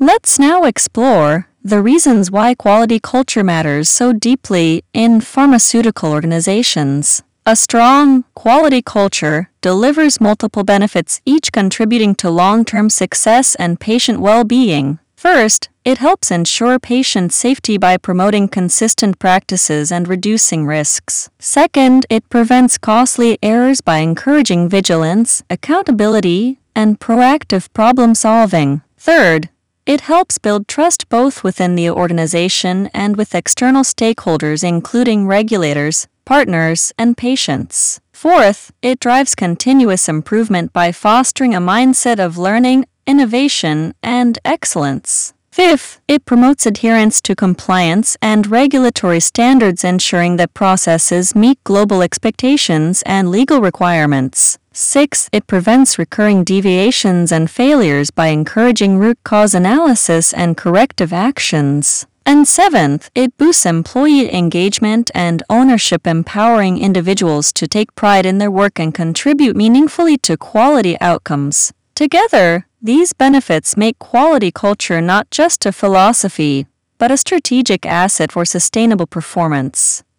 Let's now explore the reasons why quality culture matters so deeply in pharmaceutical organizations. A strong, quality culture delivers multiple benefits, each contributing to long-term success and patient well-being. First, it helps ensure patient safety by promoting consistent practices and reducing risks. Second, it prevents costly errors by encouraging vigilance, accountability, and proactive problem-solving. Third, it helps build trust both within the organization and with external stakeholders, including regulators, partners, and patients. Fourth, it drives continuous improvement by fostering a mindset of learning, innovation, and excellence. Fifth, it promotes adherence to compliance and regulatory standards, ensuring that processes meet global expectations and legal requirements. Sixth, it prevents recurring deviations and failures by encouraging root cause analysis and corrective actions. And seventh, it boosts employee engagement and ownership, empowering individuals to take pride in their work and contribute meaningfully to quality outcomes. Together, these benefits make quality culture not just a philosophy, but a strategic asset for sustainable performance.